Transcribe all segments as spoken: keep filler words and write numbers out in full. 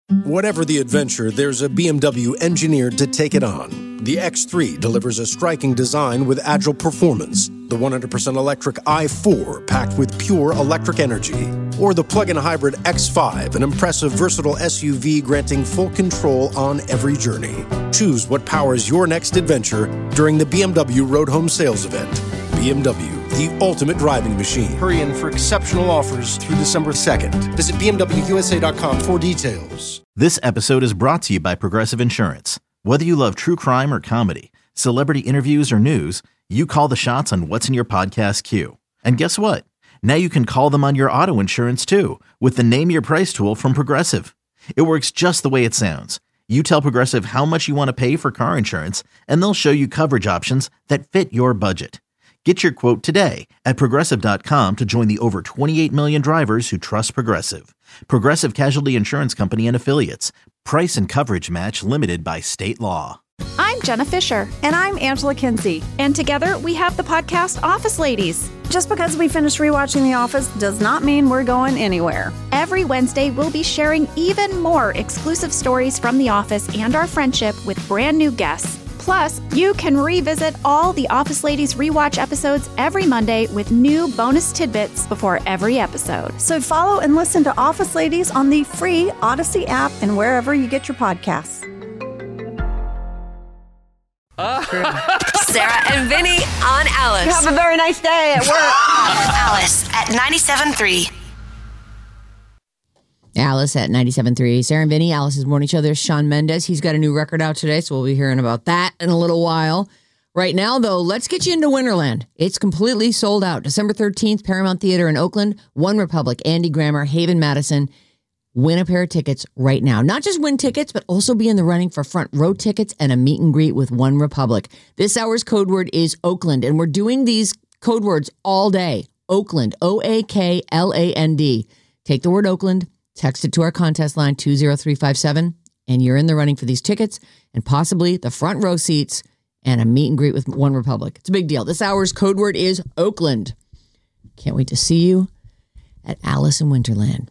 Whatever the adventure, there's a B M W engineered to take it on. The X three delivers a striking design with agile performance. The one hundred percent electric i four packed with pure electric energy. Or the plug-in hybrid X five, an impressive versatile S U V granting full control on every journey. Choose what powers your next adventure during the B M W Road Home Sales Event. B M W, the ultimate driving machine. Hurry in for exceptional offers through December second. Visit B M W U S A dot com for details. This episode is brought to you by Progressive Insurance. Whether you love true crime or comedy, celebrity interviews or news, you call the shots on what's in your podcast queue. And guess what? Now you can call them on your auto insurance too with the Name Your Price tool from Progressive. It works just the way it sounds. You tell Progressive how much you want to pay for car insurance, and they'll show you coverage options that fit your budget. Get your quote today at Progressive dot com to join the over twenty-eight million drivers who trust Progressive. Progressive Casualty Insurance Company and Affiliates. Price and coverage match limited by state law. I'm Jenna Fisher. And I'm Angela Kinsey. And together we have the podcast Office Ladies. Just because we finished rewatching The Office does not mean we're going anywhere. Every Wednesday, we'll be sharing even more exclusive stories from The Office and our friendship with brand new guests. Plus, you can revisit all the Office Ladies rewatch episodes every Monday with new bonus tidbits before every episode. So follow and listen to Office Ladies on the free Odyssey app and wherever you get your podcasts. Uh, Sarah and Vinny on Alice. You have a very nice day at work. Alice at ninety-seven point three. Alice at ninety-seven point three. Sarah and Vinny, Alice's Morning Show. There's Shawn Mendes. He's got a new record out today, so we'll be hearing about that in a little while. Right now, though, let's get you into Winterland. It's completely sold out. December thirteenth, Paramount Theater in Oakland. One Republic, Andy Grammer, Haven Madison. Win a pair of tickets right now. Not just win tickets, but also be in the running for front row tickets and a meet and greet with One Republic. This hour's code word is Oakland, and we're doing these code words all day. Oakland, O A K L A N D. Take the word Oakland, text it to our contest line two zero three five seven, and you're in the running for these tickets and possibly the front row seats and a meet and greet with One Republic. It's a big deal. This hour's code word is Oakland. Can't wait to see you at Alice in Winterland.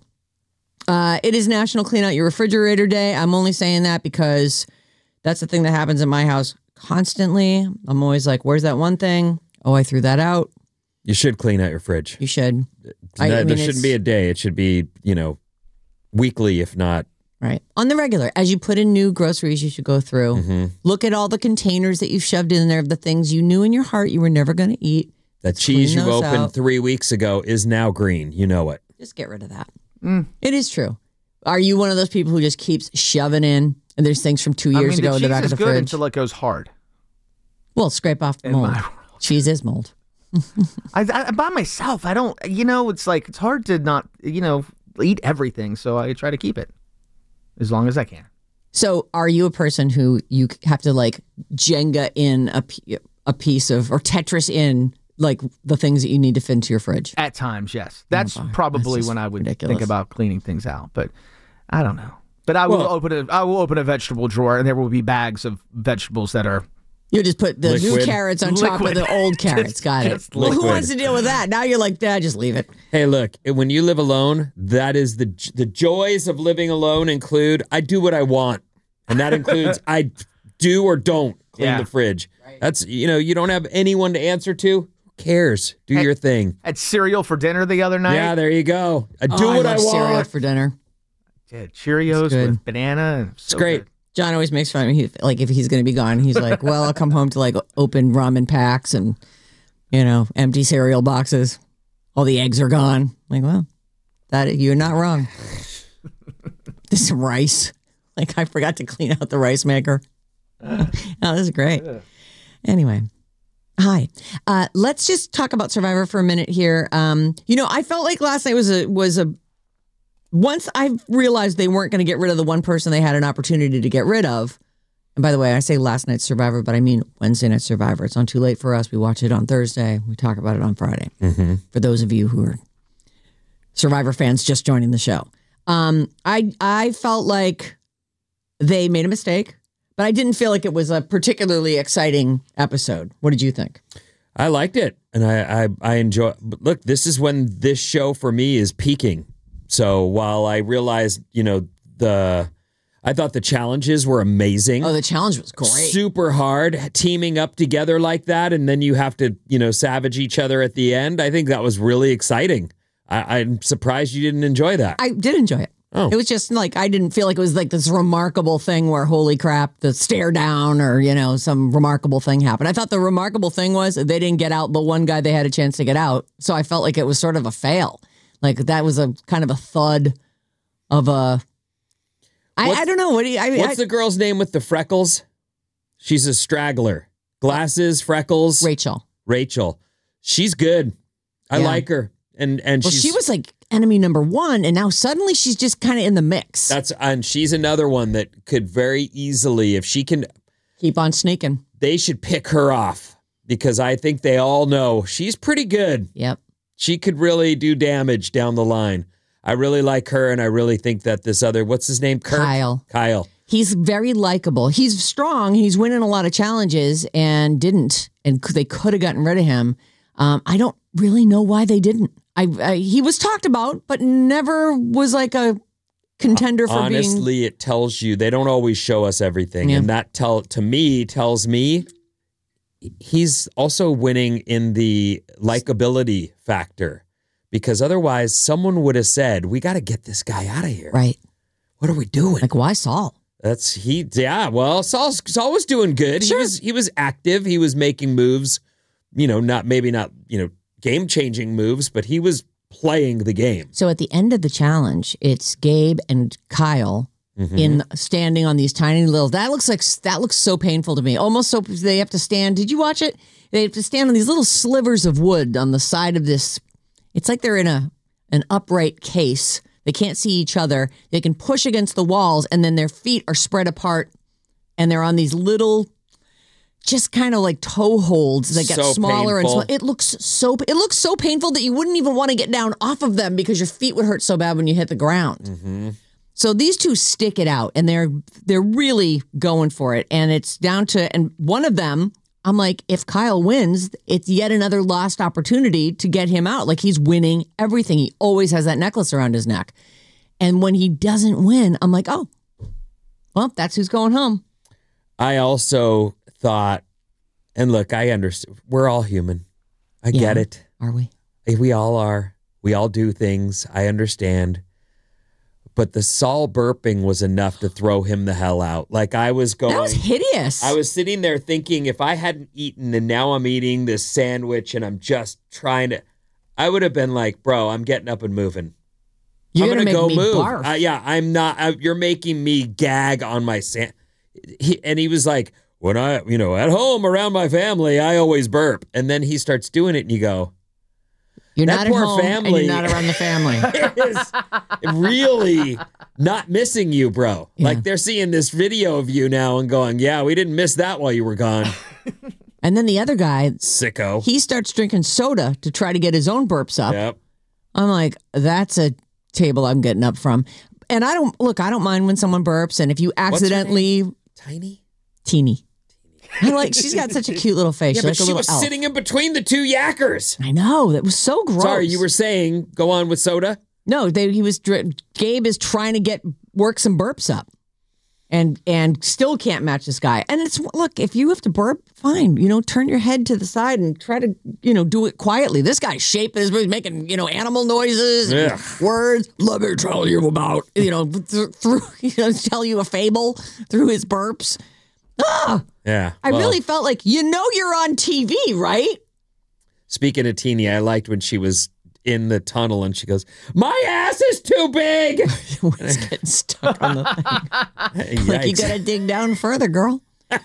Uh, it is National Clean Out Your Refrigerator Day. I'm only saying that because that's the thing that happens in my house constantly. I'm always like, where's that one thing? Oh, I threw that out. You should clean out your fridge. You should. I, I mean, there shouldn't be a day. It should be, you know, weekly, if not. Right. On the regular. As you put in new groceries, you should go through. Mm-hmm. Look at all the containers that you've shoved in there of the things you knew in your heart you were never going to eat. That cheese you opened out. three weeks ago is now green. You know it. Just get rid of that. Mm. It is true. Are you one of those people who just keeps shoving in and there's things from two years I mean, ago the in the back of the fridge? fridge? Until it goes hard. Well, scrape off the in mold. My world. Cheese is mold. I, I by myself, I don't. You know, it's like it's hard to not, you know, eat everything. So I try to keep it as long as I can. So, are you a person who you have to like Jenga in a a piece of or Tetris in? Like the things that you need to fit into your fridge? At times, yes. That's oh, probably that's when I would ridiculous. think about cleaning things out. But I don't know. But I will well, open a I will open a vegetable drawer, and there will be bags of vegetables that are. You just put the liquid. new carrots on liquid. top of the old carrots. just, Got it. Well, who wants to deal with that? Now you're like, Dad, just leave it. Hey, look, when you live alone, that is the the joys of living alone include I do what I want, and that includes I do or don't clean yeah. the fridge. Right. That's you know you don't have anyone to answer to. Cares? Do had, your thing. Had cereal for dinner the other night. Yeah, there you go. I do oh, what I, I love want. Cereal for dinner. Yeah, Cheerios with banana. It's so great. Good. John always makes fun of me. He, like if he's going to be gone, he's like, "Well, I'll come home to like open ramen packs and you know empty cereal boxes. All the eggs are gone." I'm like, well, that you're not wrong. There's some rice. Like I forgot to clean out the rice maker. Oh, this is great. Anyway. Hi. Uh, let's just talk about Survivor for a minute here. Um, you know, I felt like last night was a was a once I realized they weren't going to get rid of the one person they had an opportunity to get rid of. And by the way, I say last night's Survivor, but I mean Wednesday night Survivor. It's on Too Late for Us. We watch it on Thursday. We talk about it on Friday. Mm-hmm. For those of you who are Survivor fans just joining the show, um, I I felt like they made a mistake. But I didn't feel like it was a particularly exciting episode. What did you think? I liked it, and I, I, I enjoy. But look, this is when this show for me is peaking. So while I realized, you know, the I thought the challenges were amazing. Oh, the challenge was great. Super hard, teaming up together like that, and then you have to, you know, savage each other at the end. I think that was really exciting. I, I'm surprised you didn't enjoy that. I did enjoy it. Oh. It was just like, I didn't feel like it was like this remarkable thing where, holy crap, the stare down or, you know, some remarkable thing happened. I thought the remarkable thing was they didn't get out the one guy they had a chance to get out. So I felt like it was sort of a fail. Like that was a kind of a thud of a... I, I don't know. What do you, I, what's I, the girl's name with the freckles? She's a straggler. Glasses, freckles. Rachel. Rachel. She's good. I Yeah. like her. And and well, she's, she was like enemy number one, and now suddenly she's just kind of in the mix. That's and she's another one that could very easily, if she can, keep on sneaking. They should pick her off because I think they all know she's pretty good. Yep. She could really do damage down the line. I really like her, and I really think that this other, what's his name? Kirk? Kyle. Kyle. He's very likable. He's strong. He's winning a lot of challenges and didn't. And they could have gotten rid of him. Um, I don't really know why they didn't. I, I he was talked about, but never was like a contender for Honestly, being. Honestly, it tells you they don't always show us everything, Yeah. and that tell to me tells me he's also winning in the likability factor. Because otherwise, someone would have said, "We got to get this guy out of here." Right. What are we doing? Like, why Saul? That's he. Yeah. Well, Saul's, Saul was doing good. Sure. He was. He was active. He was making moves. You know, not maybe not. You know, game changing moves, but he was playing the game. So at the end of the challenge, it's Gabe and Kyle Mm-hmm. in standing on these tiny little. That looks like that looks so painful to me. Almost so they have to stand. Did you watch it? They have to stand on these little slivers of wood on the side of this. It's like they're in a an upright case. They can't see each other. They can push against the walls, and then their feet are spread apart, and they're on these little, just kind of like toe holds that get So smaller painful. and smaller. It looks so it looks so painful that you wouldn't even want to get down off of them because your feet would hurt so bad when you hit the ground. Mm-hmm. So these two stick it out, and they're they're really going for it. And it's down to and one of them. I'm like, if Kyle wins, it's yet another lost opportunity to get him out. Like he's winning everything. He always has that necklace around his neck. And when he doesn't win, I'm like, oh, well, that's who's going home. I also thought, and look, I understand. We're all human. I Yeah. get it. Are we? We all are. We all do things. I understand. But the Saul burping was enough to throw him the hell out. Like I was going. That was hideous. I was sitting there thinking, if I hadn't eaten and now I'm eating this sandwich and I'm just trying to, I would have been like, bro, I'm getting up and moving. You're I'm gonna, gonna make go me move. barf. Uh, yeah, I'm not. Uh, you're making me gag on my sand. He, and he was like, when I, you know, at home around my family, I always burp. And then he starts doing it, and you go, You're that not at poor home family and you're not around the family. is really not missing you, bro. Yeah. Like they're seeing this video of you now and going, yeah, we didn't miss that while you were gone. And then the other guy, Sicko. he starts drinking soda to try to get his own burps up. Yep. I'm like, that's a table I'm getting up from. And I don't, look, I don't mind when someone burps. And if you What's her accidentally, Tiny? teeny. I like, she's got such a cute little face. Yeah, She's but like a she little was elf. sitting in between the two yackers. I know. That was so gross. Sorry, you were saying, go on with soda? No, they, he was, dr- Gabe is trying to get, work some burps up. And and still can't match this guy. And it's, look, if you have to burp, fine. You know, turn your head to the side and try to, you know, do it quietly. This guy's shaping his, he's making, you know, animal noises, and Ugh. words. Let me tell you about, you know, th- through, you know, tell you a fable through his burps. Ah, Yeah. I well, really felt like, you know, you're on T V, right? Speaking of teeny, I liked when she was in the tunnel and she goes, my ass is too big. When he's getting stuck on the thing. Like, you Yikes. gotta dig down further, girl.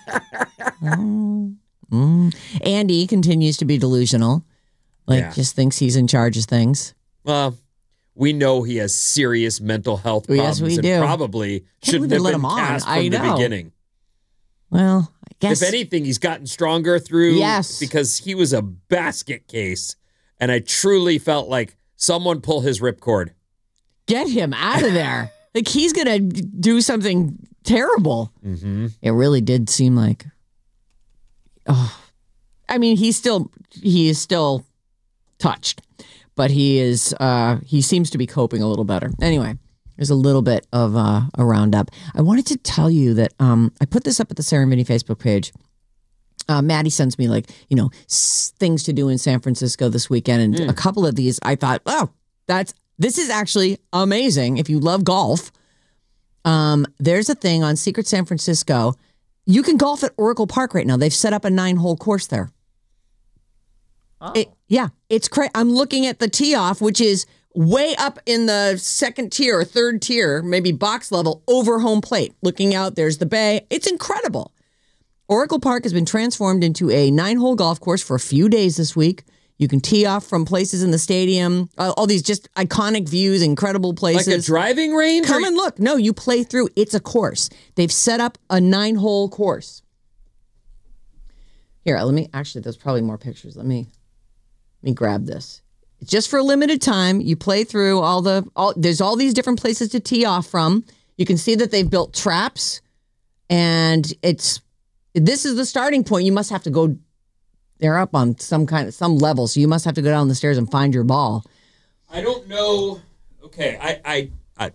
Mm, mm. Andy continues to be delusional. Like, Yeah. just thinks he's in charge of things. Well, we know he has serious mental health Yes, problems we and do. probably Can't shouldn't believe they have let been him on. cast I from the know. beginning. Well, I guess. If anything, he's gotten stronger through Yes. because he was a basket case. And I truly felt like someone pull his ripcord. Get him out of there. Like, he's gonna do something terrible. Mm-hmm. It really did seem like. Oh, I mean, he's still he is still touched, but he is uh, he seems to be coping a little better. Anyway, There's a little bit of uh, a roundup. I wanted to tell you that um, I put this up at the Sarah and Vinny Facebook page. Uh, Maddie sends me like, you know, s- things to do in San Francisco this weekend. And mm. a couple of these, I thought, oh, that's this is actually amazing. If you love golf, um, there's a thing on Secret San Francisco. You can golf at Oracle Park right now. They've set up a nine-hole course there. Oh. It, yeah, it's crazy. I'm looking at the tee off, which is way up in the second tier or third tier, maybe box level, over home plate. Looking out, there's the bay. It's incredible. Oracle Park has been transformed into a nine-hole golf course for a few days this week. You can tee off from places in the stadium, uh, all these just iconic views, incredible places. Like a driving range? Come and look. No, you play through. It's a course. They've set up a nine-hole course. Here, let me, actually, there's probably more pictures. Let me, let me grab this. It's just for a limited time. You play through all the, all, there's all these different places to tee off from. You can see that they've built traps, and it's, this is the starting point. You must have to go, they're up on some kind of, some level, so you must have to go down the stairs and find your ball. I don't know. Okay, I, I, I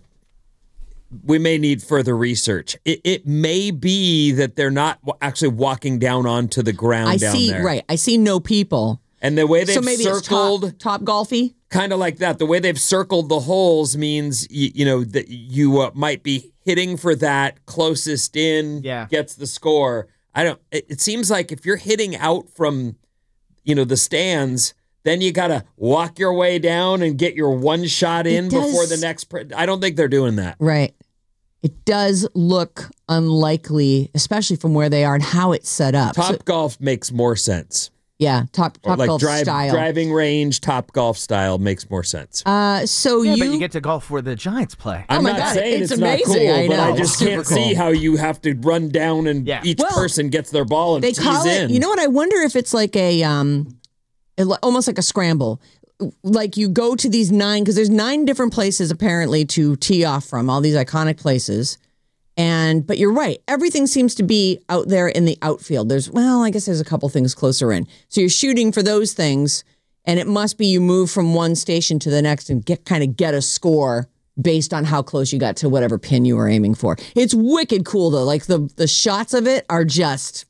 we may need further research. It, it may be that they're not actually walking down onto the ground I down see, there. Right, I see no people. And the way they've so maybe circled, it's top, top golfy? Kind of like that. The way they've circled the holes means, you, you know, that you uh, might be hitting for that closest in, yeah. gets the score. I don't, it, it seems like if you're hitting out from, you know, the stands, then you got to walk your way down and get your one shot in does, before the next. Pre- I don't think they're doing that. Right. It does look unlikely, especially from where they are and how it's set up. Top so, golf makes more sense. Yeah, top top like golf drive, style. Driving range, top golf style makes more sense. Uh, so yeah, you, but you get to golf where the Giants play. I'm oh my not God, saying it's it's, amazing, not cool, I but know. I just Super can't cool. see how you have to run down and yeah. each well, person gets their ball and they tees call it, in. You know what? I wonder if it's like a um, almost like a scramble. Like you go to these nine, because there's nine different places apparently to tee off from, all these iconic places. And, but you're right. Everything seems to be out there in the outfield. There's, well, I guess there's a couple things closer in. So you're shooting for those things, and it must be you move from one station to the next and get kind of get a score based on how close you got to whatever pin you were aiming for. It's wicked cool though. Like the, the shots of it are just,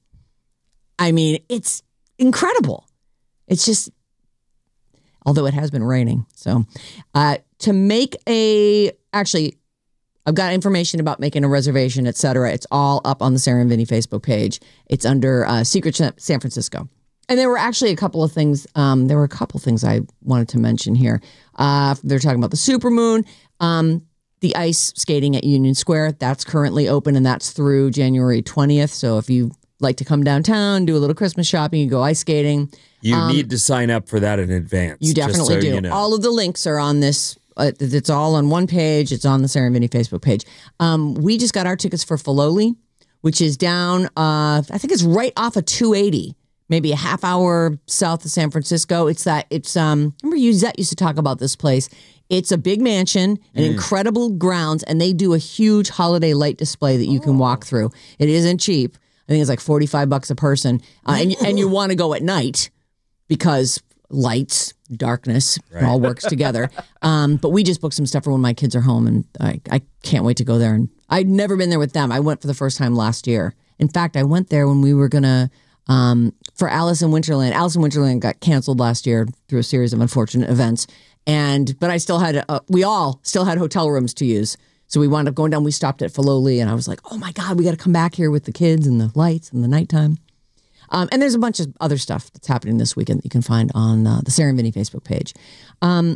I mean, it's incredible. It's just, although it has been raining. So uh, to make a, actually, I've got information about making a reservation, et cetera. It's all up on the Sarah and Vinny Facebook page. It's under uh, Secret San Francisco. And there were actually a couple of things. Um, there were a couple of things I wanted to mention here. Uh, they're talking about the supermoon, um, the ice skating at Union Square. That's currently open, and that's through January twentieth. So if you like to come downtown, do a little Christmas shopping, you go ice skating. You um, need to sign up for that in advance. You definitely so do. You know. All of the links are on this. Uh, it's all on one page. It's on the Sarah and Vinny Facebook page. Um, we just got our tickets for Filoli, which is down, uh, I think it's right off of two eighty, maybe a half hour south of San Francisco. It's that, it's, um, remember Yuzette used to talk about this place. It's a big mansion and mm. incredible grounds, and they do a huge holiday light display that you can walk through. It isn't cheap. I think it's like forty-five bucks a person. Uh, and, and you want to go at night because lights, darkness, right. It all works together. Um, but we just booked some stuff for when my kids are home, and I, I can't wait to go there. And I'd never been there with them. I went for the first time last year. In fact, I went there when we were going to, um, for Alice in Winterland. Alice in Winterland got canceled last year through a series of unfortunate events. And, but I still had, uh, we all still had hotel rooms to use. So we wound up going down. We stopped at Filoli, and I was like, oh my God, we got to come back here with the kids and the lights and the nighttime. Um, and there's a bunch of other stuff that's happening this weekend that you can find on uh, the Sarah and Vinny Facebook page. Um,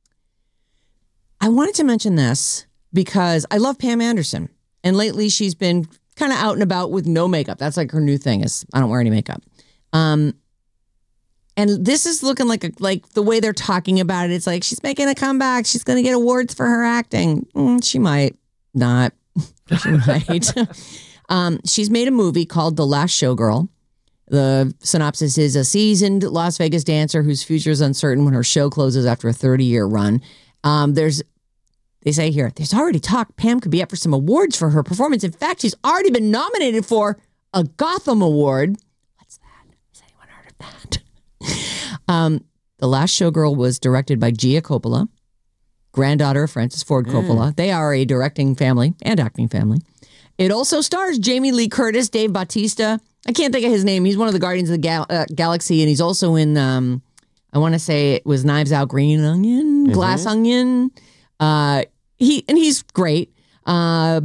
I wanted to mention this because I love Pam Anderson. And lately she's been kind of out and about with no makeup. That's like her new thing is I don't wear any makeup. Um, and this is looking like a, like the way they're talking about it. It's like she's making a comeback. She's going to get awards for her acting. Mm, she might not. She might. um, she's made a movie called The Last Showgirl. The synopsis is a seasoned Las Vegas dancer whose future is uncertain when her show closes after a thirty-year run. Um, there's, they say here, there's already talk Pam could be up for some awards for her performance. In fact, she's already been nominated for a Gotham Award. What's that? Has anyone heard of that? um, The Last Showgirl was directed by Gia Coppola. granddaughter of Francis Ford Coppola. Mm. They are a directing family and acting family. It also stars Jamie Lee Curtis, Dave Bautista. I can't think of his name. He's one of the Guardians of the Gal- uh, Galaxy, and he's also in, um, I want to say it was Knives Out, Green Onion, mm-hmm. Glass Onion. Uh, he And he's great. Uh,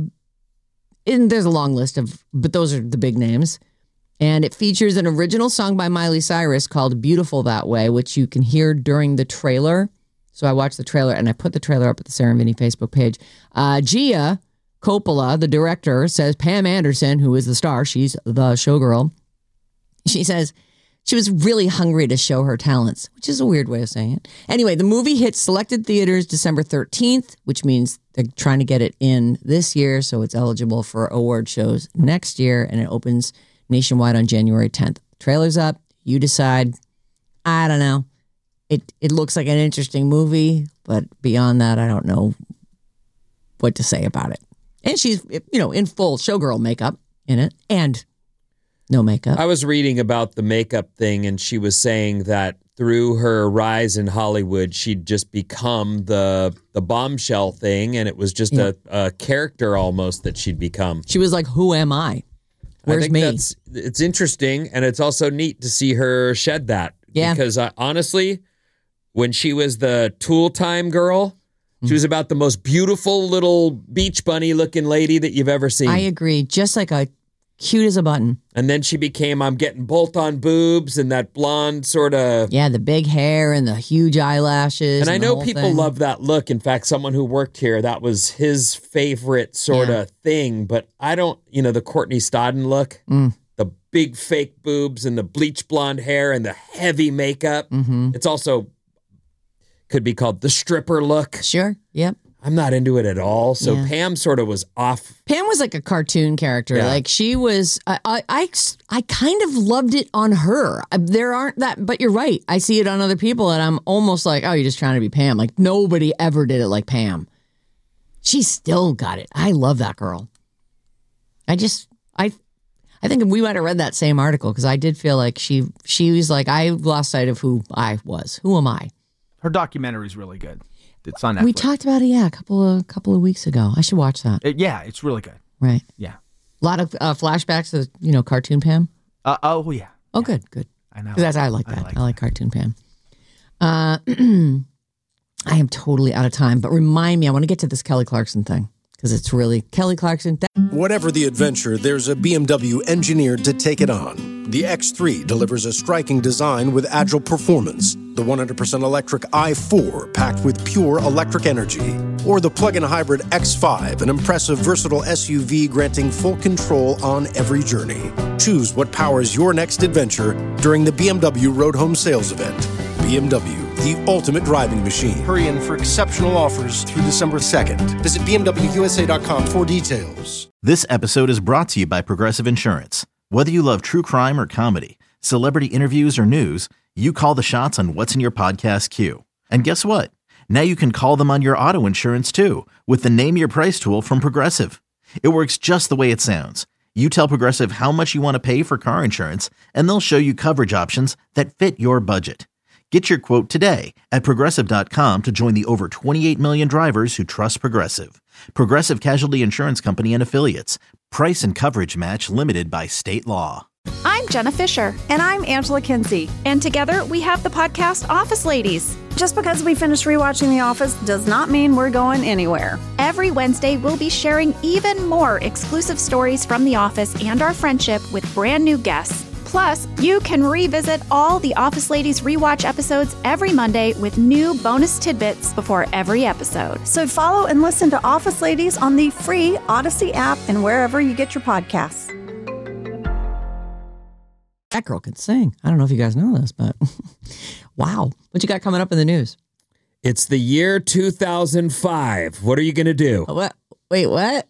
and there's a long list of, but those are the big names. And it features an original song by Miley Cyrus called Beautiful That Way, which you can hear during the trailer. So I watched the trailer, and I put the trailer up at the Sarah and Vinny Facebook page. Uh, Gia Coppola, the director, says Pam Anderson, who is the star, she's the showgirl, she says she was really hungry to show her talents, which is a weird way of saying it. Anyway, the movie hits selected theaters December thirteenth, which means they're trying to get it in this year, so it's eligible for award shows next year, and it opens nationwide on January tenth. Trailer's up. You decide. I don't know. It it looks like an interesting movie, but beyond that, I don't know what to say about it. And she's, you know, in full showgirl makeup in it and no makeup. I was reading about the makeup thing, and she was saying that through her rise in Hollywood, she'd just become the the bombshell thing, and it was just yeah. a, a character almost that she'd become. She was like, who am I? Where's I think me? That's, it's interesting, and it's also neat to see her shed that. Yeah. Because uh, honestly, when she was the Tool Time girl, she was about the most beautiful little beach bunny looking lady that you've ever seen. I agree. Just like a cute as a button. And then she became, I'm getting bolt on boobs and that blonde sort of. Yeah, the big hair and the huge eyelashes. And, and I know people thing. love that look. In fact, someone who worked here, that was his favorite sort yeah. of thing. But I don't, you know, the Courtney Stodden look, mm. the big fake boobs and the bleach blonde hair and the heavy makeup. Mm-hmm. It's also could be called the stripper look. Sure. Yep. I'm not into it at all. So yeah. Pam sort of was off. Pam was like a cartoon character. Yeah. Like she was, I, I, I, I kind of loved it on her. There aren't that, but you're right. I see it on other people and I'm almost like, oh, you're just trying to be Pam. Like nobody ever did it like Pam. She still got it. I love that girl. I just, I, I think we might have read that same article because I did feel like she, she was like, I lost sight of who I was. Who am I? Her documentary is really good. It's on Netflix. We talked about it, yeah, a couple of couple of weeks ago. I should watch that. It, yeah, it's really good. Right. Yeah. A lot of uh, flashbacks of, you know, cartoon Pam. Uh, oh, yeah. Oh, yeah. good, good. I know. That's, I like that. I like, I like that. cartoon Pam. Uh, I am totally out of time, but remind me, I want to get to this Kelly Clarkson thing because it's really Kelly Clarkson. Th- Whatever the adventure, there's a B M W engineered to take it on. The X three delivers a striking design with agile performance. The one hundred percent electric i four packed with pure electric energy. Or the plug-in hybrid X five, an impressive, versatile S U V granting full control on every journey. Choose what powers your next adventure during the B M W Road Home Sales Event. B M W, the ultimate driving machine. Hurry in for exceptional offers through December second. Visit B M W U S A dot com for details. This episode is brought to you by Progressive Insurance. Whether you love true crime or comedy, celebrity interviews or news, you call the shots on what's in your podcast queue. And guess what? Now you can call them on your auto insurance too with the Name Your Price tool from Progressive. It works just the way it sounds. You tell Progressive how much you want to pay for car insurance, and they'll show you coverage options that fit your budget. Get your quote today at Progressive dot com to join the over twenty-eight million drivers who trust Progressive. Progressive Casualty Insurance Company and Affiliates. Price and coverage match limited by state law. I'm Jenna Fisher. And I'm Angela Kinsey. And together we have the podcast Office Ladies. Just because we finished rewatching The Office does not mean we're going anywhere. Every Wednesday, we'll be sharing even more exclusive stories from The Office and our friendship with brand new guests. Plus, you can revisit all the Office Ladies rewatch episodes every Monday with new bonus tidbits before every episode. So follow and listen to Office Ladies on the free Odyssey app and wherever you get your podcasts. That girl can sing. I don't know if you guys know this, but wow. What you got coming up in the news? It's the year two thousand five. What are you going to do? What? Wait, what?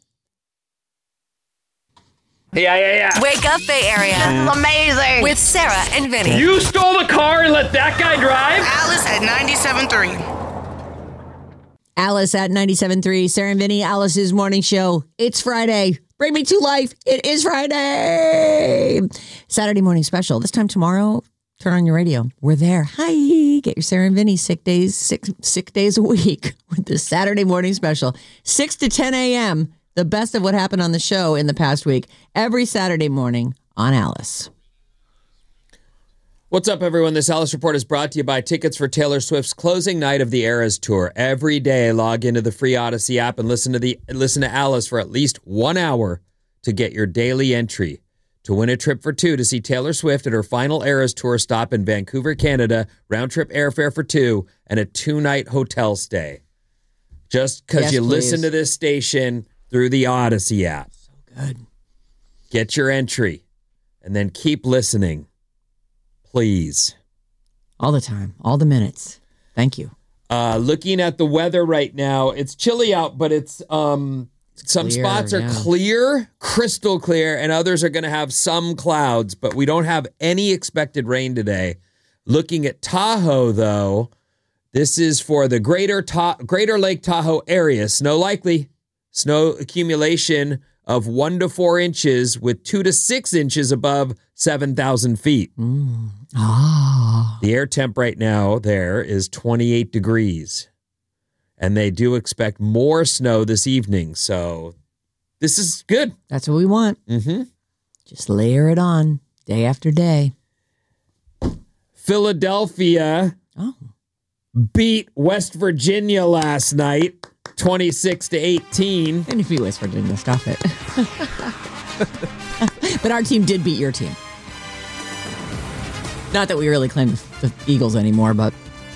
Yeah, yeah, yeah. Wake up, Bay Area. This is amazing. With Sarah and Vinny. You stole the car and let that guy drive? Alice at ninety-seven point three. Alice at ninety-seven point three. Sarah and Vinny, Alice's morning show. It's Friday. Bring me to life. It is Friday. Saturday morning special. This time tomorrow, Turn on your radio. We're there. Hi. Get your Sarah and Vinny sick days, six, sick days a week with the Saturday morning special. six to ten a.m. The best of what happened on the show in the past week. Every Saturday morning on Alice. What's up, everyone? This Alice Report is brought to you by tickets for Taylor Swift's closing night of the Eras Tour. Every day, log into the free Odyssey app and listen to the listen to Alice for at least one hour to get your daily entry to win a trip for two to see Taylor Swift at her final Eras Tour stop in Vancouver, Canada, round-trip airfare for two, and a two-night hotel stay. Just because Yes, you please. listen to this station through the Odyssey app. So good. Get your entry, and then keep listening. Please. All the time. All the minutes. Thank you. Uh, looking at the weather right now, it's chilly out, but it's... um. Some clear, spots are yeah. clear, crystal clear, and others are going to have some clouds, but we don't have any expected rain today. Looking at Tahoe, though, this is for the greater Ta- Greater Lake Tahoe area. Snow likely. Snow accumulation of one to four inches with two to six inches above seven thousand feet. Mm. Ah. The air temp right now there is twenty-eight degrees. And they do expect more snow this evening. So this is good. That's what we want. Mm-hmm. Just layer it on day after day. Philadelphia Oh. beat West Virginia last night, twenty-six to eighteen. And if you West Virginia, stop it. But our team did beat your team. Not that we really claim the Eagles anymore, but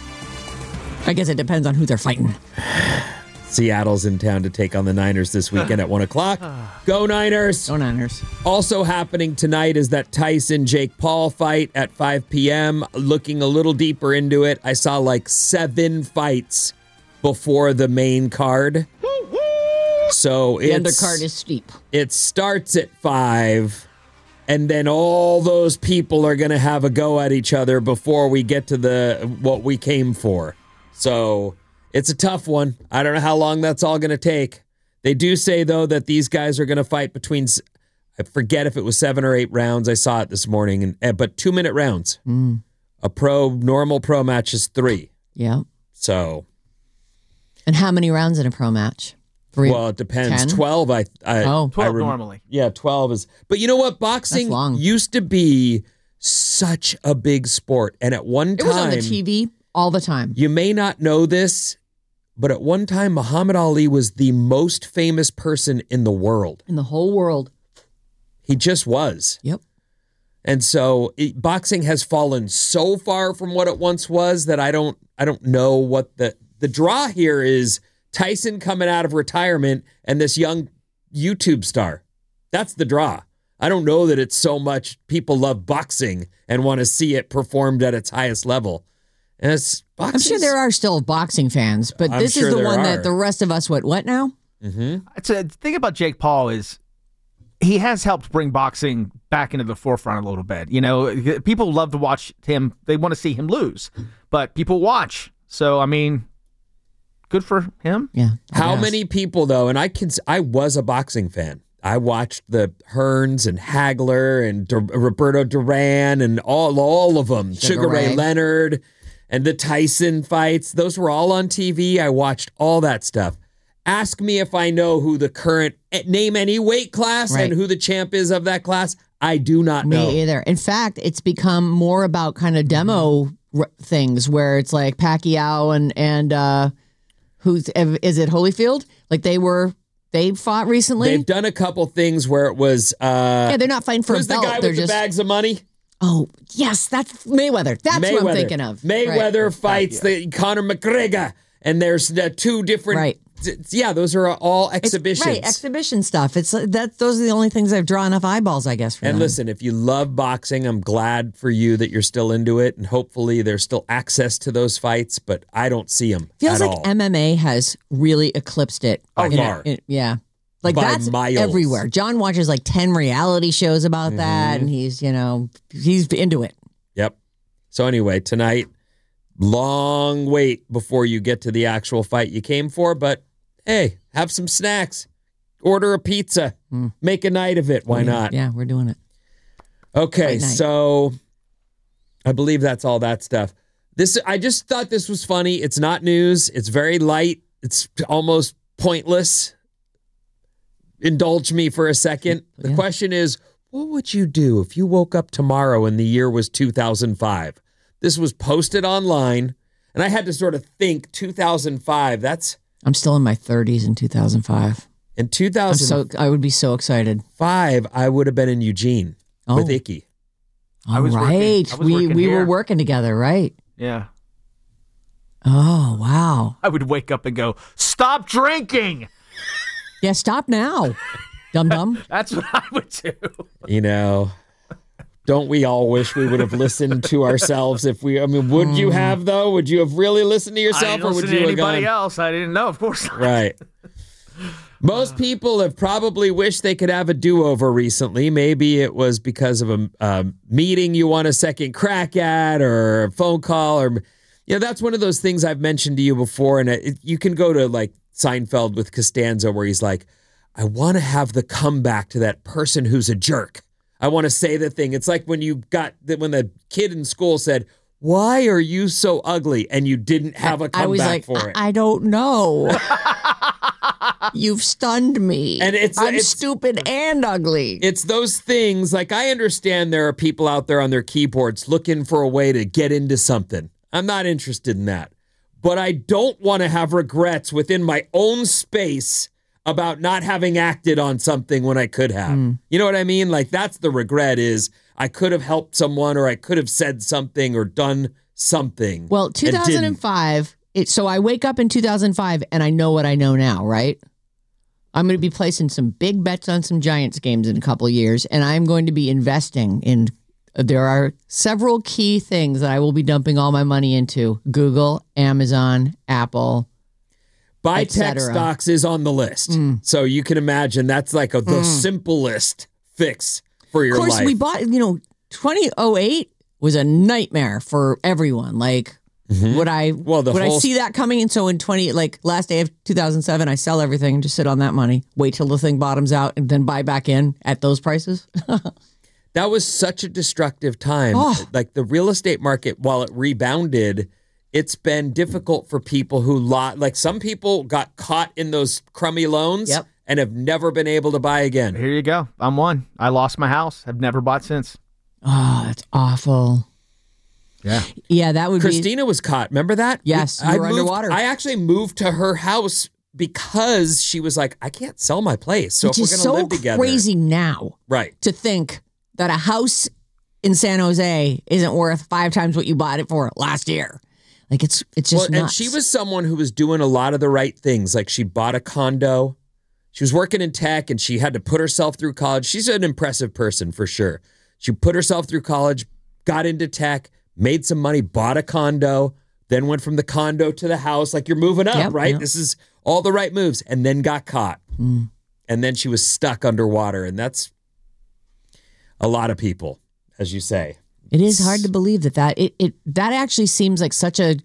I guess it depends on who they're fighting. Seattle's in town to take on the Niners this weekend at one o'clock. Go Niners! Go Niners. Also happening tonight is that Tyson-Jake Paul fight at five p.m. Looking a little deeper into it, I saw like seven fights before the main card. So The it's, undercard is steep. it starts at five, and then all those people are going to have a go at each other before we get to the what we came for. So it's a tough one. I don't know how long that's all going to take. They do say, though, that these guys are going to fight between, I forget if it was seven or eight rounds. I saw it this morning, and but two-minute rounds. Mm. A pro, normal pro match is three. Yeah. So, And how many rounds in a pro match? Three? well, it depends. ten? twelve, I, I Oh. twelve I rem- normally. Yeah, twelve is. But you know what? Boxing That's long. used to be such a big sport. And at one It time, was on the T V all the time. you may not know this, but at one time, Muhammad Ali was the most famous person in the world. In the whole world. He just was. Yep. And so it, boxing has fallen so far from what it once was that I don't I don't know what the the draw here is. Tyson coming out of retirement and this young YouTube star. That's the draw. I don't know that it's so much people love boxing and want to see it performed at its highest level. And it's I'm sure there are still boxing fans, but I'm this sure is the there one are. that the rest of us, what, what now? Mm-hmm. It's a, the thing about Jake Paul is he has helped bring boxing back into the forefront a little bit. You know, people love to watch him. They want to see him lose, but people watch. So, I mean, good for him. Yeah. How Yes. many people, though, and I can, I was a boxing fan. I watched the Hearns and Hagler and Dur- Roberto Duran and all all of them. Sugar Sugar Ray Ray. Leonard and the Tyson fights. Those were all on T V. I watched all that stuff. Ask me if I know who the current, name any weight class Right. and who the champ is of that class. I do not Me know. either. In fact, it's become more about kind of demo r- things where it's like Pacquiao and, and uh, who's, is it Holyfield? Like they were, they fought recently. They've done a couple things where it was. Uh, yeah, they're not fighting for who's a belt. the guy they're with just, the bags of money? Oh, yes, that's Mayweather. That's Mayweather. what I'm thinking of. Mayweather Right. fights the Conor McGregor, and there's the two different. Right. Yeah, those are all It's- exhibitions. right, exhibition stuff. It's uh, that. Those are the only things I've drawn enough eyeballs, I guess. For And them. listen, if you love boxing, I'm glad for you that you're still into it, and hopefully there's still access to those fights. But I don't see them feels at like all. M M A has really eclipsed it. By in- far. in- yeah. Like By that's miles. everywhere. John watches like ten reality shows about Mm-hmm. that, and he's you know he's into it. Yep. So anyway, tonight, long wait before you get to the actual fight you came for. But hey, have some snacks, order a pizza, make a night of it. Why yeah, not? Yeah, we're doing it. Okay, Fight night. so I believe that's all that stuff. This I just thought this was funny. It's not news. It's very light. It's almost pointless. Indulge me for a second. The yeah. question is, what would you do if you woke up tomorrow and the year was two thousand five? This was posted online, and I had to sort of think two thousand five. That's I'm still in my thirties in two thousand five. In two thousand, so, I would be so excited. Five, I would have been in Eugene oh. with Icky. All right, we we here. were working together, right? Yeah. Oh wow! I would wake up and go, "Stop drinking." Yeah, stop now, dum dum. That's what I would do. You know, don't we all wish we would have listened to ourselves? If we, I mean, would mm. you have though? Would you have really listened to yourself, I didn't or would listen you to have anybody gone? else? I didn't know, of course not. Right. Most people have probably wished they could have a do-over recently. Maybe it was because of a, a meeting you want a second crack at, or a phone call, or you know, that's one of those things I've mentioned to you before. And it, you can go to like Seinfeld with Costanza, where he's like, "I want to have the comeback to that person who's a jerk. I want to say the thing." It's like when you got when the kid in school said, "Why are you so ugly?" and you didn't have a comeback I was like, for it. I don't know. You've stunned me. And it's I'm it's, stupid and ugly. It's those things. Like, I understand there are people out there on their keyboards looking for a way to get into something. I'm not interested in that. But I don't want to have regrets within my own space about not having acted on something when I could have. Mm. You know what I mean? Like, that's the regret, is I could have helped someone, or I could have said something or done something. Well, two thousand five, it, so I wake up in two thousand five and I know what I know now, right? I'm going to be placing some big bets on some Giants games in a couple of years, and I'm going to be investing in, there are several key things that I will be dumping all my money into: Google, Amazon, Apple. Buy tech stocks is on the list. Mm. So you can imagine that's like a, the mm. simplest fix for your life. Of course, life. we bought, you know, twenty oh eight was a nightmare for everyone. Like, mm-hmm. would I well, the would whole... I see that coming? And so in twenty, like last day of two thousand seven, I sell everything and just sit on that money, wait till the thing bottoms out, and then buy back in at those prices. That was such a destructive time. Oh. Like, the real estate market, while it rebounded, it's been difficult for people who, lot like some people got caught in those crummy loans yep. and have never been able to buy again. Here you go. I'm one. I lost my house. Have never bought since. Oh, that's awful. Yeah. Yeah, that would Christina be... Christina was caught. Remember that? Yes, you I were moved, underwater. I actually moved to her house because she was like, I can't sell my place. So Which if we're is going to so live together. crazy now. Right. To think that a house in San Jose isn't worth five times what you bought it for last year. Like, it's it's just well, nuts. And she was someone who was doing a lot of the right things. Like, she bought a condo. She was working in tech, and she had to put herself through college. She's an impressive person for sure. She put herself through college, got into tech, made some money, bought a condo, then went from the condo to the house. Like, you're moving up, yep, right? Yep. This is all the right moves. And then got caught. Mm. And then she was stuck underwater. And that's a lot of people, as you say. It is hard to believe that that it, it that actually seems like such a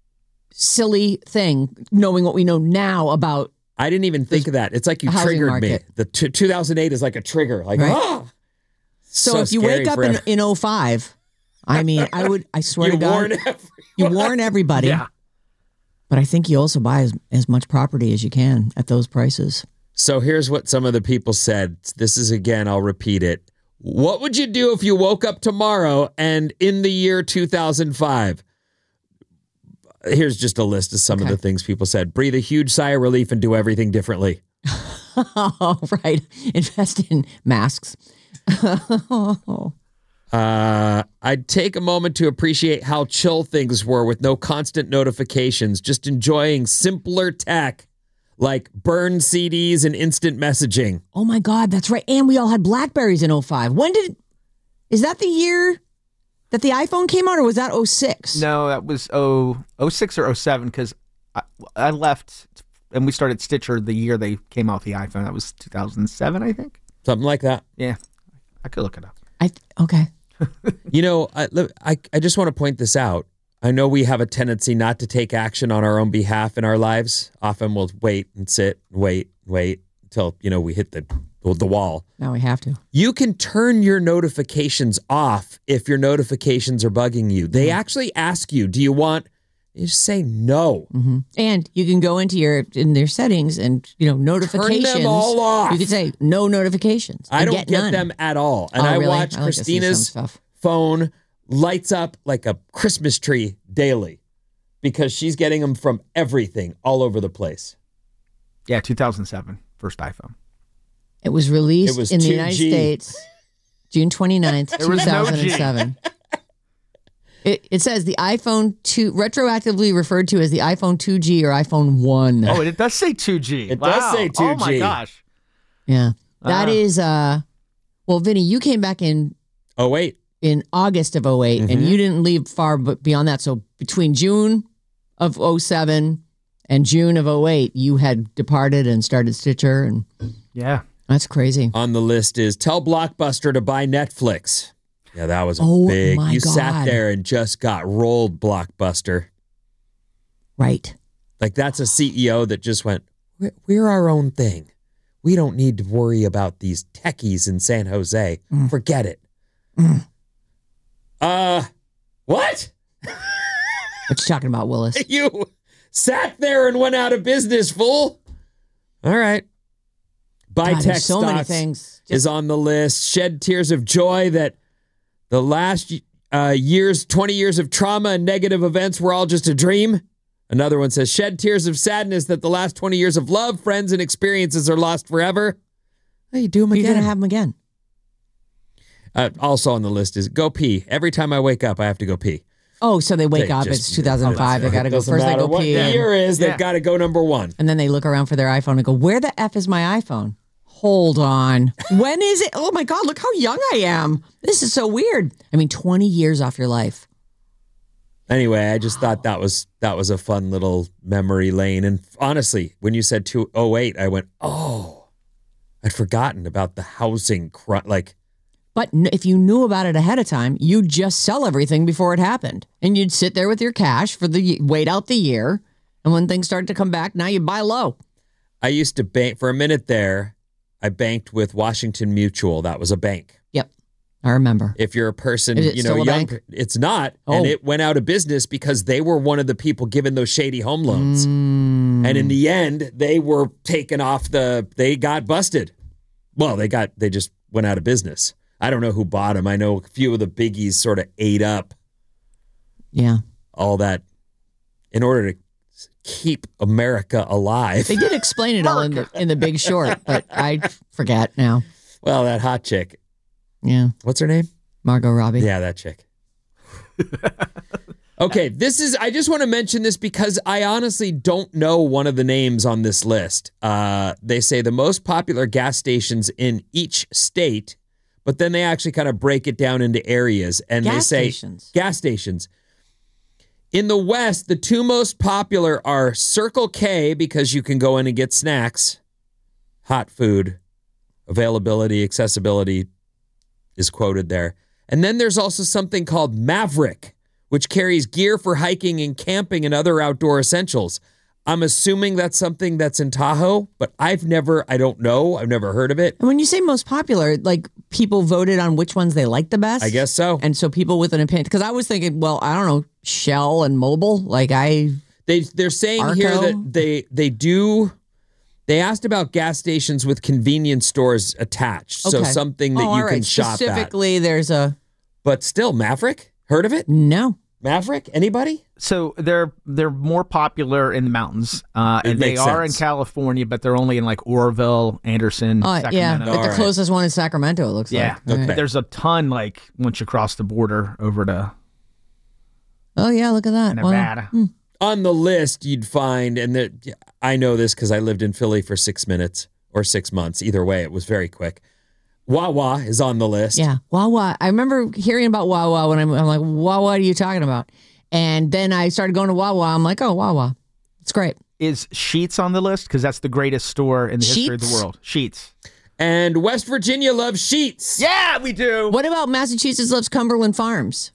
silly thing, knowing what we know now about. I didn't even think of that. It's like you triggered market. me. The t- two thousand eight is like a trigger. Like, right? ah! So, so if you wake up in, in oh five, I mean, I would, I swear you to God, warn you warn everybody. Yeah. But I think you also buy as, as much property as you can at those prices. So here's what some of the people said. This is, again, I'll repeat it. What would you do if you woke up tomorrow and in the year two thousand five? Here's just a list of some okay. of the things people said. Breathe a huge sigh of relief and do everything differently. Oh, right. Invest in masks. uh, I'd take a moment to appreciate how chill things were with no constant notifications, just enjoying simpler tech. Like burn C Ds and instant messaging. Oh my God, that's right. And we all had Blackberries in oh five. When did, is that the year that the iPhone came out, or was that oh six? No, that was oh six or oh seven, because I, I left and we started Stitcher the year they came out with the iPhone. That was two thousand seven, I think. Something like that. Yeah, I could look it up. I Okay. You know, I, I, I just want to point this out. I know we have a tendency not to take action on our own behalf in our lives. Often we'll wait and sit, wait, wait until, you know, we hit the, the well, the wall. Now we have to. You can turn your notifications off if your notifications are bugging you. They Mm-hmm. actually ask you, do you want, you just say no. Mm-hmm. And you can go into your in their settings and, you know, notifications. Turn them all off. You can say no notifications. I and don't get, get none. them at all. And Oh, I really? watch I like to see some Christina's stuff. phone lights up like a Christmas tree daily because she's getting them from everything all over the place. Yeah, two thousand seven, first iPhone. It was released It was in the two G. United States June twenty-ninth, There was no G. two thousand seven. It, it says the iPhone two, retroactively referred to as the iPhone two G or iPhone one. Oh, it does say two G. It wow. does say two G. Oh, my gosh. Yeah. That Ah. is, uh, well, Vinny, you came back in Oh, wait. in August of oh eight, Mhm. and you didn't leave far but beyond that. So between June of oh seven and June of oh eight, you had departed and started Stitcher, and Yeah. that's crazy. On the list is tell Blockbuster to buy Netflix. Yeah, that was a Oh, big. my You sat God. there and just got rolled, Blockbuster. Right. Like that's a C E O that just went, "We're- we're our own thing. We don't need to worry about these techies in San Jose. Mm. Forget it." Uh, what? What you talking about, Willis? You sat there and went out of business, fool. All right. Buy God, tech there's so many stocks things. is on the list. Shed tears of joy that the last uh, years, twenty years of trauma and negative events were all just a dream. Another one says, shed tears of sadness that the last twenty years of love, friends, and experiences are lost forever. Hey, you do them You're again. going to have them again. Uh, also on the list is go pee. Every time I wake up, I have to go pee. Oh, so they wake They up. just- It's two thousand five. They got to go Doesn't first. They matter go what pee. the And, year is, Yeah. they've got to go number one. and then they look around for their iPhone and go, where the F is my iPhone? Hold on. When is it? Oh my God, look how young I am. This is so weird. I mean, twenty years off your life. Anyway, I just thought that was that was a fun little memory lane. And honestly, when you said two oh eight, I went, oh, I'd forgotten about the housing cr- like. But n- if you knew about it ahead of time, you'd just sell everything before it happened. And you'd sit there with your cash for the wait out the year. And when things started to come back, now you buy low. I used to bank for a minute there. I banked with Washington Mutual. That was a bank. Yep. I remember. If you're a person, Is it you know, still a young, bank? it's not. Oh. And it went out of business because they were one of the people giving those shady home loans. Mm. And in the end, they were taken off the, they got busted. Well, they got, they just went out of business. I don't know who bought them. I know a few of the biggies sort of ate up Yeah. all that in order to keep America alive. They did explain it all in the, in the Big Short, but I forget now. Well, that hot chick. Yeah. What's her name? Margot Robbie. Yeah, that chick. Okay, this is, I just want to mention this because I honestly don't know one of the names on this list. Uh, they say the most popular gas stations in each state, but then they actually kind of break it down into areas and they Gas say stations. gas stations. In the West, the two most popular are Circle K because you can go in and get snacks, hot food, availability, accessibility is quoted there. And then there's also something called Maverick, which carries gear for hiking and camping and other outdoor essentials. I'm assuming that's something that's in Tahoe, but I've never, I don't know. I've never heard of it. And when you say most popular, like people voted on which ones they liked the best? I guess so. And so people with an opinion, because I was thinking, well, I don't know, Shell and Mobile. Like I, They, they're saying Arco? here that they, they do, they asked about gas stations with convenience stores attached. So Okay. something that oh, all you right. can shop at. Specifically, there's a, But still, Maverick? Heard of it? no. Maverick? Anybody? So they're they're more popular in the mountains, uh, It and they makes are sense. in California, but they're only in like Orville, Anderson, Oh, yeah. Sacramento. But the All right. closest one is Sacramento, it looks Yeah, like. Okay. there's a ton like once you cross the border over to Oh, yeah, look at that. Wow. Nevada. Hmm. On the list, you'd find, and the, I know this because I lived in Philly for six minutes or six months. Either way, it was very quick. Wawa is on the list. Yeah, Wawa. I remember hearing about Wawa when I'm, I'm like, Wawa, what are you talking about? And then I started going to Wawa. I'm like, oh, Wawa. It's great. Is Sheets on the list? Because that's the greatest store in the history of the Sheetz? world. Sheets. And West Virginia loves Sheets. Yeah, we do. What about Massachusetts loves Cumberland Farms?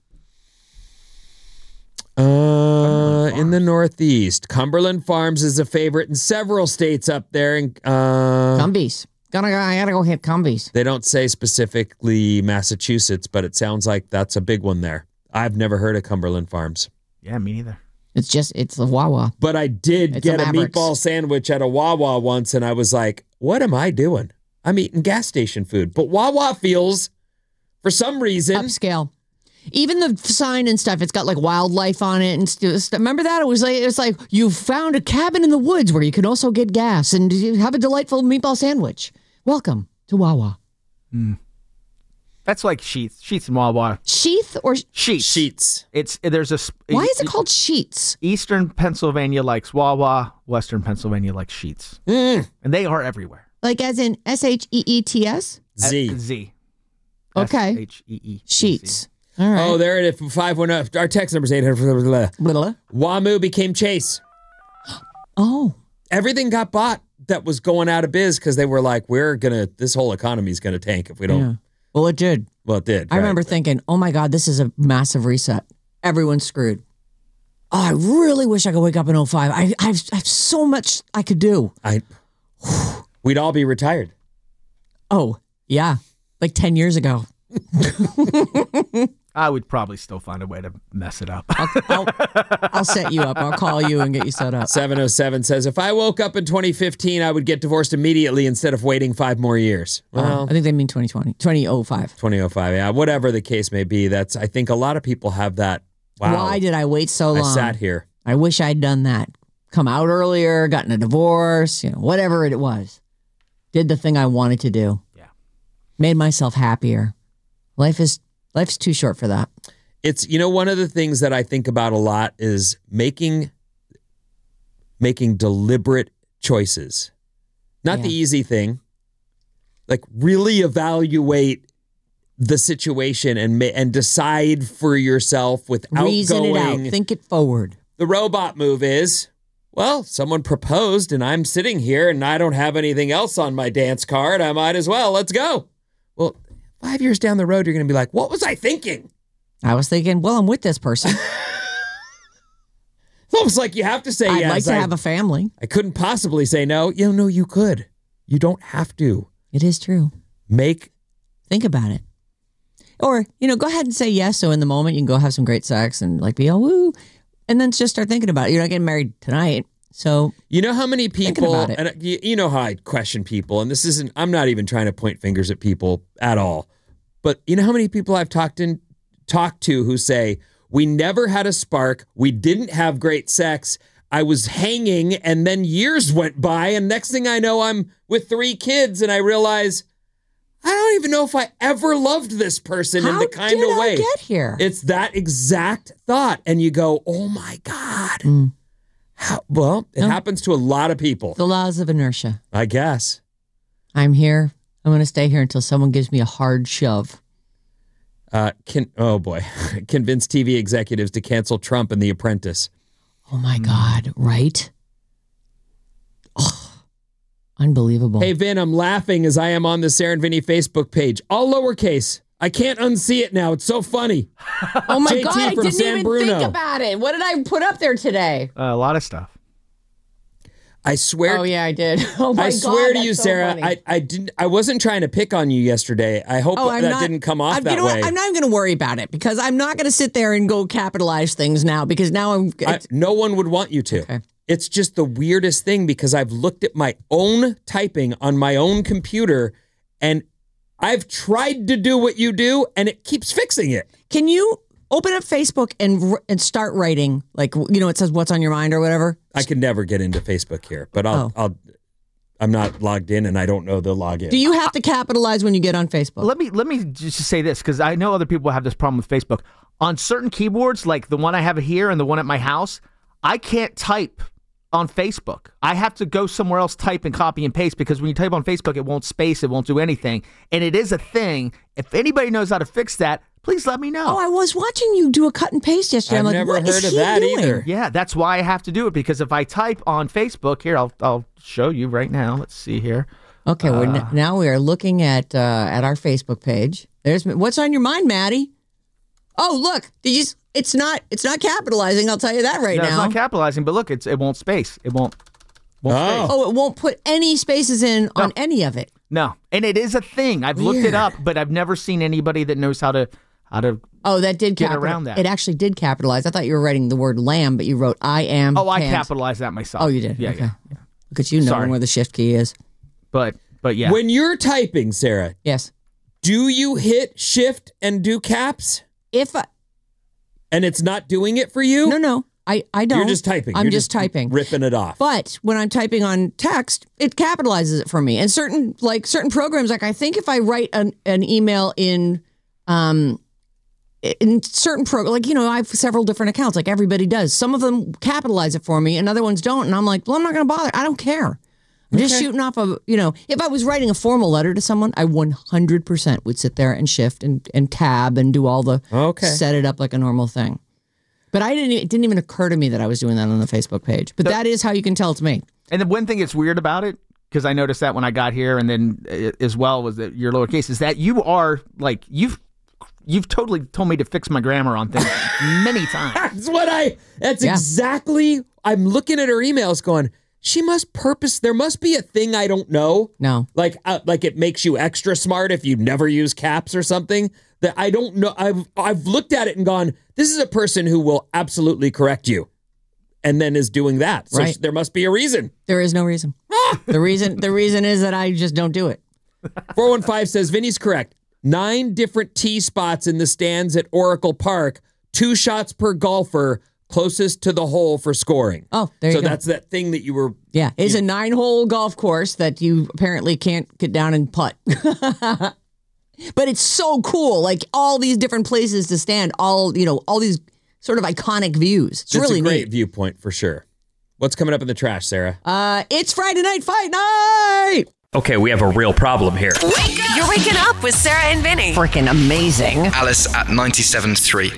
Uh, in the Northeast, Cumberland Farms is a favorite in several states up there. And uh, Cumbies. Gotta go, I gotta go hit Cumbies. They don't say specifically Massachusetts, but it sounds like that's a big one there. I've never heard of Cumberland Farms. Yeah, me neither. It's just, it's a Wawa. But I did It's get a a Mavericks. meatball sandwich at a Wawa once, and I was like, what am I doing? I'm eating gas station food. But Wawa feels, for some reason... Upscale. Even the sign and stuff, it's got like wildlife on it and stuff. Remember that? It was like, it's like you found a cabin in the woods where you can also get gas and you have a delightful meatball sandwich. Welcome to Wawa. Mm. That's like Sheets. Sheets and Wawa. Sheath or Sheets? Sheets. It's there's a. sp- Why is it called Sheets? Eastern Pennsylvania likes Wawa. Western Pennsylvania likes Sheets, Mm. and they are everywhere. Like as in S H E E T S? Z. Uh, Z. Okay. S H E E. Sheets. All right. Oh, there it is. five one zero. Our text number is eight hundred. Blah. WAMU became Chase. Oh. Everything got bought that was going out of biz because they were like, we're going to, this whole economy is going to tank if we don't. Yeah. Well, it did. Well, it did. I right. remember thinking, oh my God, this is a massive reset. Everyone's screwed. Oh, I really wish I could wake up in oh five. I, I've, I have so much I could do. I, we'd all be retired. Oh, yeah. Like ten years ago. I would probably still find a way to mess it up. I'll, I'll, I'll set you up. I'll call you and get you set up. seven oh seven says, if I woke up in twenty fifteen, I would get divorced immediately instead of waiting five more years. Well, I think they mean twenty twenty. twenty oh five. twenty oh five, yeah. Whatever the case may be, that's, I think a lot of people have that. Wow. Why did I wait so long? I sat here. I wish I'd done that. Come out earlier, gotten a divorce, you know, whatever it was. Did the thing I wanted to do. Yeah. Made myself happier. Life is life's too short for that. It's, you know, one of the things that I think about a lot is making making deliberate choices. Not Yeah. the easy thing. Like really evaluate the situation and ma- and decide for yourself without Reason going. it out. Think it forward. The robot move is, well, someone proposed and I'm sitting here and I don't have anything else on my dance card. I might as well. Let's go. Well, five years down the road, you're going to be like, what was I thinking? I was thinking, well, I'm with this person. It's almost like you have to say I'd yes. like to I, have a family. I couldn't possibly say no. You know, no, you could. You don't have to. It is true. Make. Think about it. Or, you know, go ahead and say yes. So in the moment, you can go have some great sex and like be all woo. And then just start thinking about it. You're not getting married tonight. So You know how many people, about it. and you, you know how I question people, and this isn't, I'm not even trying to point fingers at people at all. But you know how many people I've talked in, talked to who say, we never had a spark. We didn't have great sex. I was hanging and then years went by. And next thing I know, I'm with three kids and I realize I don't even know if I ever loved this person in how the kind did of way. I get here? It's that exact thought. And you go, oh my God. Mm. How, well, it No. happens to a lot of people, The laws of inertia. I guess. I'm here. I'm going to stay here until someone gives me a hard shove. Uh, can oh boy, convince T V executives to cancel Trump and The Apprentice. Oh my God, right? Oh, unbelievable. Hey, Vin, I'm laughing as I am on the Sarah and Vinny Facebook page. All lowercase. I can't unsee it now. It's so funny. oh my J T God, I from didn't San even Bruno. think about it. What did I put up there today? Uh, a lot of stuff. I swear. Oh yeah, I did. Oh my I God, swear to that's you, so Sarah, funny. I, I didn't. I wasn't trying to pick on you yesterday. I hope Oh, I'm that not- didn't come off I'm, that you know way. What? I'm not even going to worry about it because I'm not going to sit there and go capitalize things now because now I'm. I, no one would want you to. Okay. It's just the weirdest thing because I've looked at my own typing on my own computer and I've tried to do what you do and it keeps fixing it. Can you open up Facebook and and start writing like you know it says what's on your mind or whatever? I could never get into Facebook here, but I'll, Oh. I'll, I'm not logged in and I don't know the login. Do you have to capitalize when you get on Facebook? Let me let me just say this because I know other people have this problem with Facebook. On certain keyboards, like the one I have here and the one at my house, I can't type on Facebook. I have to go somewhere else, type and copy and paste because when you type on Facebook, it won't space, it won't do anything. And it is a thing. If anybody knows how to fix that, please let me know. Oh, I was watching you do a cut and paste yesterday. I've I'm like, never what is heard of he that doing? either. Yeah, that's why I have to do it because if I type on Facebook, here, I'll I'll show you right now. Let's see here. Okay, Uh, we're n- now we are looking at uh, at our Facebook page. There's what's on your mind, Maddie. Oh, look, did you? s- It's not. It's not capitalizing. I'll tell you that right no, now. it's not capitalizing, but look, it's it won't space. It won't. won't Oh. space. Oh, it won't put any spaces in on any of it. No, and it is a thing. I've Weird. looked it up, but I've never seen anybody that knows how to how to. Oh, that did get capital- around that. It actually did capitalize. I thought you were writing the word lamb, but you wrote I am. Oh, I Pam's. capitalized that myself. Oh, you did. Yeah, okay. yeah. yeah. Look at you knowing Sorry. where the shift key is. But but yeah. When you're typing, Sarah, Yes. do you hit shift and do caps? If I, And it's not doing it for you? no, no, I, I don't. You're just typing. I'm You're just, typing. Ripping it off. But when I'm typing on text, it capitalizes it for me. And certain like certain programs, like I think if I write an, an email in um in certain pro like, you know, I have several different accounts, like everybody does. Some of them capitalize it for me and other ones don't. And I'm like, well, I'm not gonna bother. I don't care. I'm just Okay. shooting off of, you know, if I was writing a formal letter to someone, I one hundred percent would sit there and shift and, and tab and do all the Okay. set it up like a normal thing. But I didn't. It didn't even occur to me that I was doing that on the Facebook page. But that is how you can tell it's me. And the one thing that's weird about it, because I noticed that when I got here, and then uh, as well was that your lowercase, is that you are like you've you've totally told me to fix my grammar on things many times. That's what I. That's Yeah. exactly. I'm looking at her emails, going, she must purpose. There must be a thing I don't know. No. Like, uh, like it makes you extra smart if you never use caps or something. That I don't know. I've I've looked at it and gone, this is a person who will absolutely correct you, and then is doing that. So Right. there must be a reason. There is no reason. the reason. The reason is that I just don't do it. four one five says Vinny's correct. Nine different tee spots in the stands at Oracle Park. Two shots per golfer closest to the hole for scoring. Oh, there so you go. that's that thing that you were. Yeah, it's a nine-hole golf course that you apparently can't get down and putt. But it's so cool, like all these different places to stand, all you know, all these sort of iconic views. It's It's really a great neat. viewpoint for sure. What's coming up in the trash, Sarah? Uh, it's Friday night fight night. Okay, we have a real problem here. You're waking up with Sarah and Vinny. Freaking amazing. Alice at ninety-seven point three.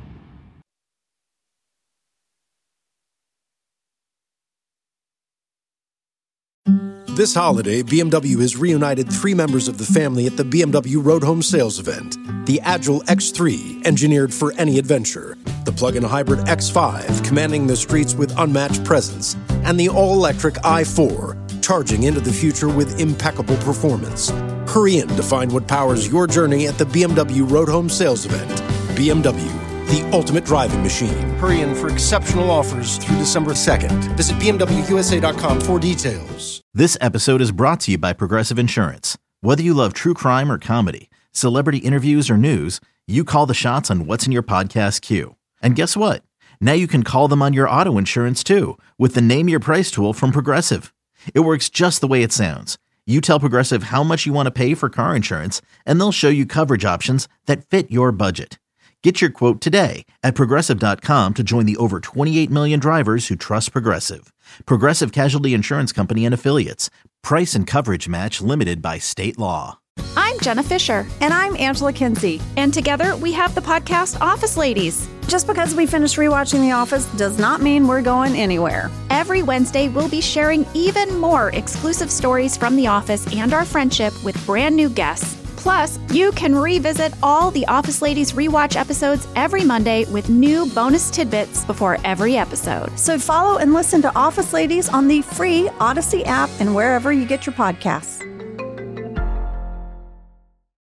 This holiday, B M W has reunited three members of the family at the B M W Road Home Sales event. The Agile X three, engineered for any adventure. The plug-in hybrid X five, commanding the streets with unmatched presence. And the all-electric i four, charging into the future with impeccable performance. Hurry in to find what powers your journey at the B M W Road Home Sales event. B M W, the ultimate driving machine. Hurry in for exceptional offers through December second. Visit B M W U S A dot com for details. This episode is brought to you by Progressive Insurance. Whether you love true crime or comedy, celebrity interviews or news, you call the shots on what's in your podcast queue. And guess what? Now you can call them on your auto insurance too with the Name Your Price tool from Progressive. It works just the way it sounds. You tell Progressive how much you want to pay for car insurance, and they'll show you coverage options that fit your budget. Get your quote today at Progressive dot com to join the over twenty-eight million drivers who trust Progressive. Progressive Casualty Insurance Company and Affiliates. Price and coverage match limited by state law. I'm Jenna Fisher. And I'm Angela Kinsey. And together we have the podcast Office Ladies. Just because we finished rewatching The Office does not mean we're going anywhere. Every Wednesday, we'll be sharing even more exclusive stories from The Office and our friendship with brand new guests. Plus, you can revisit all the Office Ladies rewatch episodes every Monday with new bonus tidbits before every episode. So follow and listen to Office Ladies on the free Odyssey app and wherever you get your podcasts.